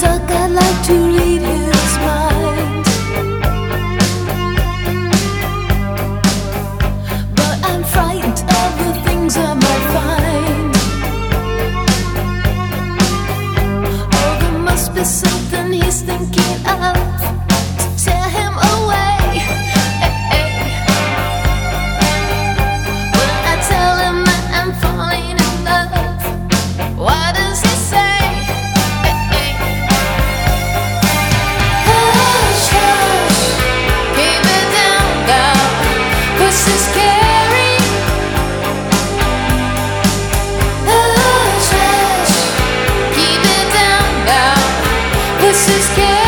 talk, I'd like to read his mind. But I'm frightened of the things I might find. Oh, there must be something he's thinking of to tear him away. When I tell him that I'm falling in love, what does he say? Hush, hush, keep it down, girl, 'cause it's scary. Hush, hush, keep it down, girl, 'cause it's scary.